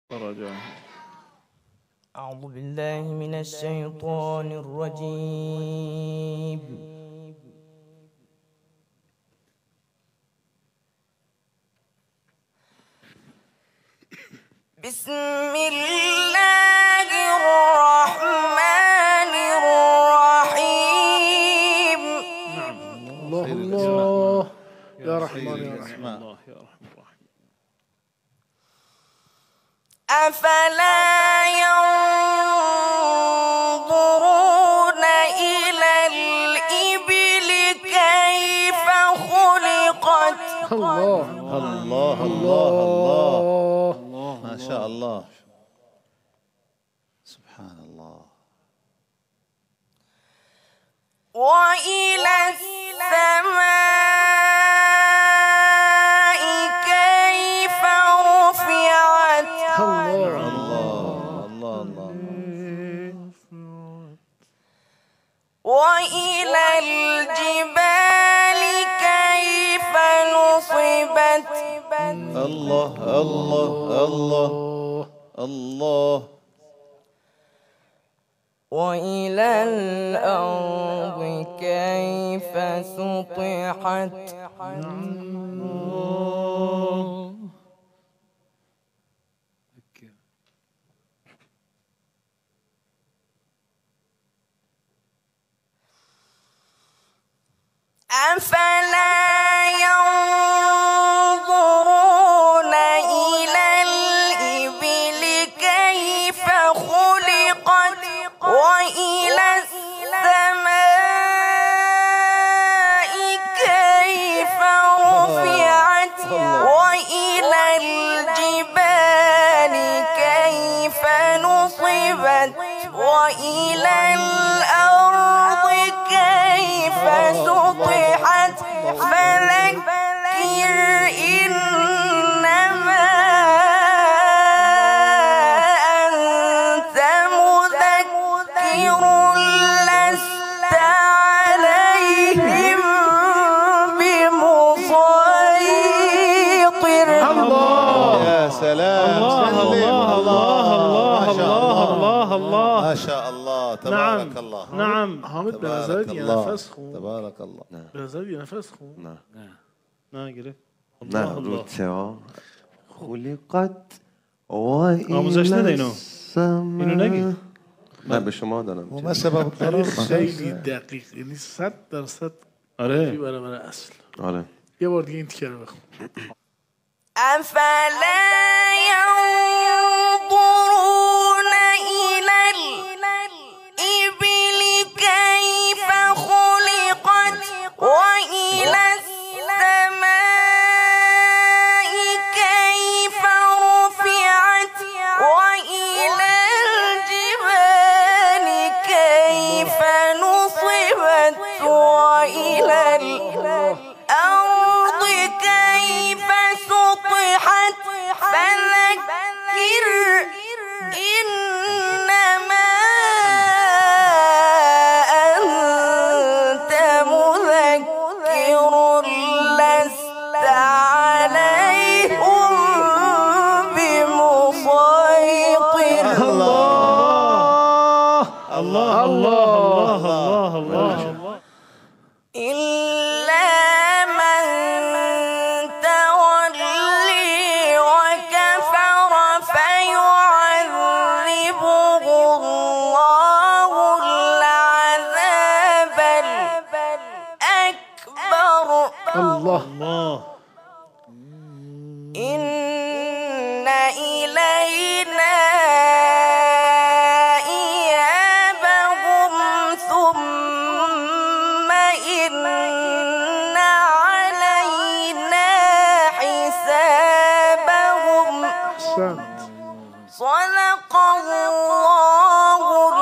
فرجا. أعوذ بالله من الشيطان الرجيم. بسم الله الرحمن الرحيم. الله الله يا رحمن يا رحيم. الله يا رحمن الرحيم. أفلا ينظرون إلى الإبل كيف خلقت. الله الله الله الله ما شاء الله سبحان الله. وإلى السماء كيف رفعت. الله الله الله وإلى الجبال كيف نصبت. الله الله الله الله. وإلى الأرض كيف سطحت. أفلا ينظرون إلى الإبل كيف خلقت. وإلى السماء كيف رفعت. وإلى الجبال كيف نصبت. وإلى الأرض كيف سطحت. فذكر إنما أنت مذكر لست عليهم بمسيطر. يا سلام. الله الله الله الله ما شاء الله تبارك الله. نعم. حامد تبارك بنزاوية الله نفسخو تبارك الله. بنزاوية نفسخو نه گرفت. نه رو تئا خلقت و آموزش نده اینو. السماء. اینو نگی. من به شما دارم. وما سبب خیلی دقیق، یعنی 100% آره. برابر اصل. آره. یه بار دیگه این تیکه رو بخون. أفلا ينظرون إلى الإبل كيف خلقت. وإلى السماء كيف رفعت. وإلى الجبال كيف نصبت. وإلى الأرض كيف سطحت. فذكر إنما أنت مذكر لست عليهم بمسيطر. الله الله الله الله الله. إلا من تولي وكفر فيعذبه الله العذاب الأكبر. الله الله. إن إلينا إيابهم ثم إن علينا حسابهم. أحسنت. صدق الله